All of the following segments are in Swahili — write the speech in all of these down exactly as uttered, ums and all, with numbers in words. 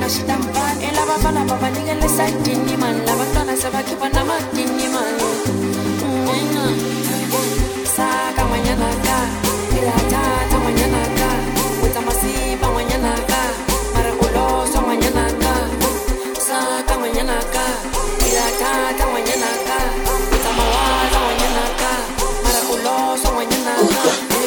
shitampan elabafana babanikele sayidini mani labantwana sebakhipha namadini mani ngenga saka manyana ka irathatha manyana ka wetsa masipa manyana ka mara uloso manyana ka saka manyana ka irathatha manyana ka wetsa mawaza manyana ka mara uloso manyana ka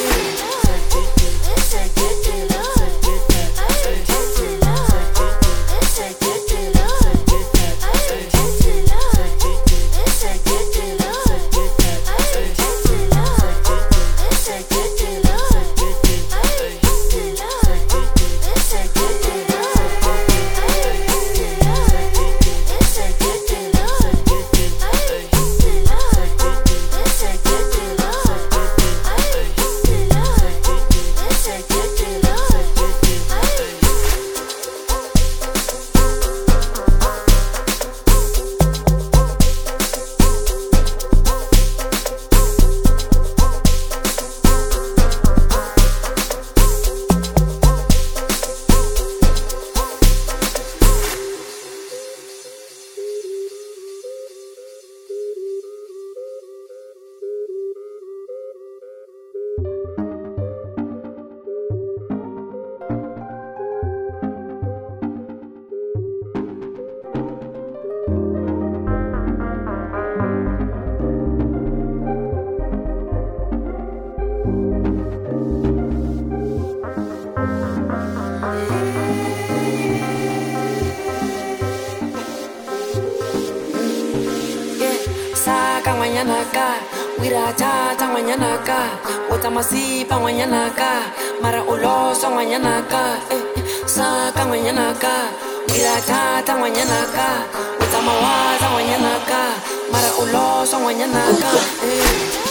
Wirathatha ngwanyana ka wetsa masipa ngwanyana ka mara uloso ngwanyana ka eh, saka ngwanyana ka wirathatha ngwanyana ka wetsa mawaza ngwanyana ka mara uloso ngwanyana ka eh.